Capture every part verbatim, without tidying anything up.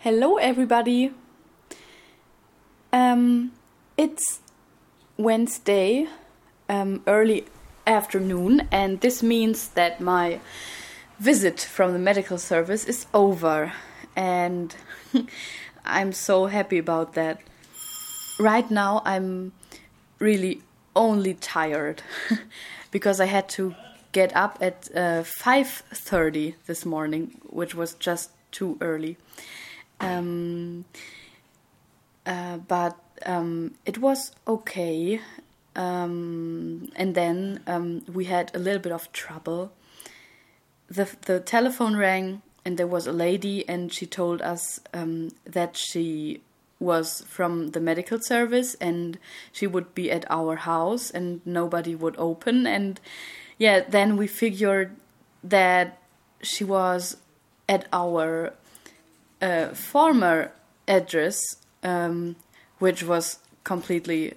Hello, everybody. Um, it's Wednesday, um, early afternoon, and this means that my visit from the medical service is over, and I'm so happy about that. Right now, I'm really only tired because I had to get up at uh, five thirty this morning, which was just too early. Um, uh, but um, it was okay. Um, and then um, we had a little bit of trouble. The the telephone rang, and there was a lady, and she told us um, that she was from the medical service, and she would be at our house, and nobody would open. And yeah, then we figured that she was at our uh, former address, um, which was completely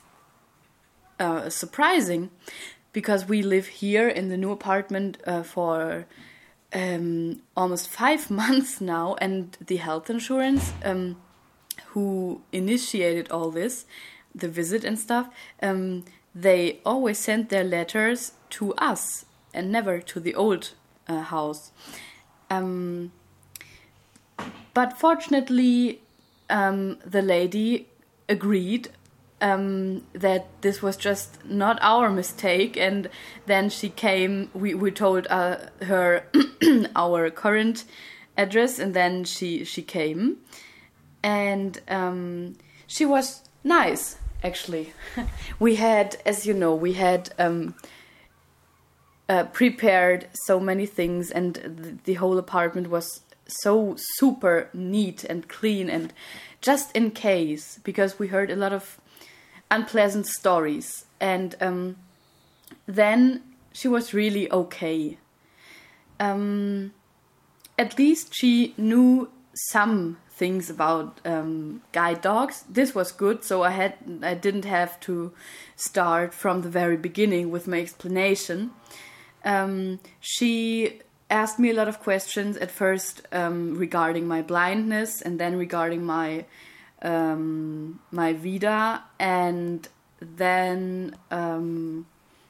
uh, surprising, because we live here in the new apartment uh, for um, almost five months now, and the health insurance um, who initiated all this, the visit and stuff, um, they always sent their letters to us and never to the old uh, house. Um, but fortunately, um, the lady agreed um, that this was just not our mistake, and then she came. We we told uh, her our current address, and then she she came, and um, she was nice. Actually, we had, as you know, we had um, uh, prepared so many things, and the, the whole apartment was so super neat and clean, and just in case, because we heard a lot of unpleasant stories, and um, then she was really okay. Um, at least she knew some things about um, guide dogs. This was good, so I had I didn't have to start from the very beginning with my explanation. Um, she asked me a lot of questions at first um, regarding my blindness, and then regarding my um, my vida, and then um,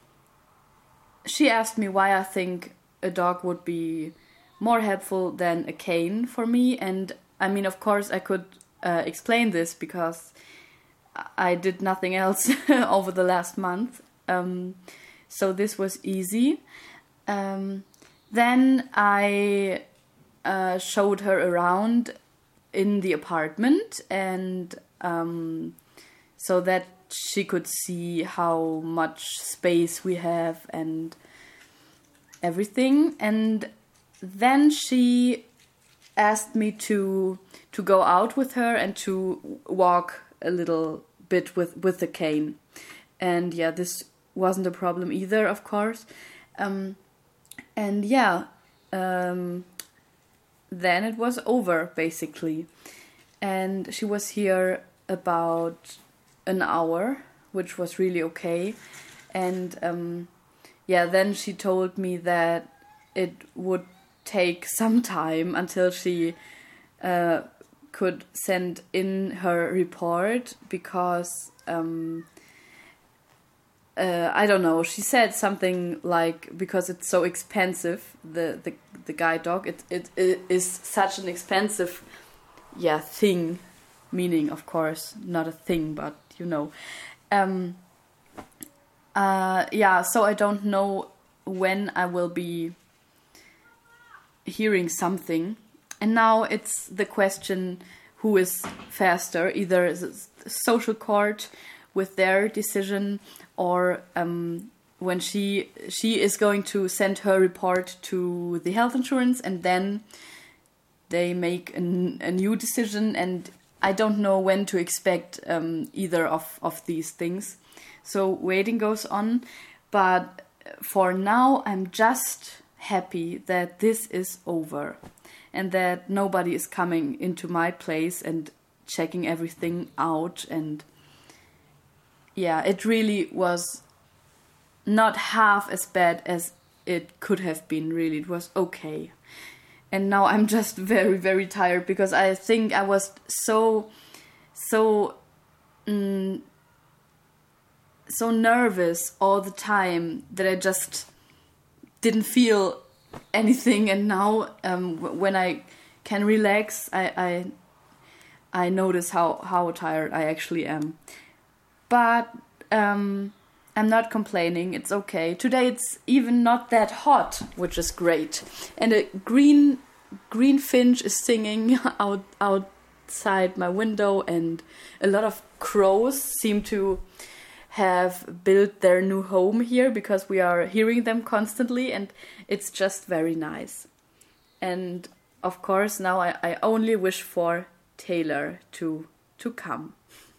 she asked me why I think a dog would be more helpful than a cane for me. And I mean, of course, I could uh, explain this because I did nothing else over the last month. Um, so this was easy. Um, then I uh, showed her around in the apartment, and um, so that she could see how much space we have and everything. And then she asked me to to go out with her and to walk a little bit with, with the cane. And yeah, this wasn't a problem either, of course. Um, and yeah, um, then it was over, basically. And she was here about an hour, which was really okay. And um, yeah, then she told me that it would take some time until she uh, could send in her report, because um, uh, I don't know, she said something like, because it's so expensive, the the, the guide dog, it, it it is such an expensive yeah thing, meaning of course not a thing, but you know. Um, uh, yeah, so I don't know when I will be hearing something. And now it's the question, who is faster, either the social court with their decision, or um, when she she is going to send her report to the health insurance, and then they make an, a new decision. And I don't know when to expect um, either of, of these things. So waiting goes on. But for now, I'm just happy that this is over, and that nobody is coming into my place and checking everything out. And yeah, it really was not half as bad as it could have been. Really, it was okay. and now I'm just very, very tired because I think I was so, so, mm, so nervous all the time that I just didn't feel anything. And now, um, w- when I can relax, I, I, I notice how, how tired I actually am. But um, I'm not complaining. It's okay. Today it's even not that hot, which is great. And a green green finch is singing out outside my window, and a lot of crows seem to have built their new home here because we are hearing them constantly, and it's just very nice. And of course, now I, I only wish for Taylor to to come.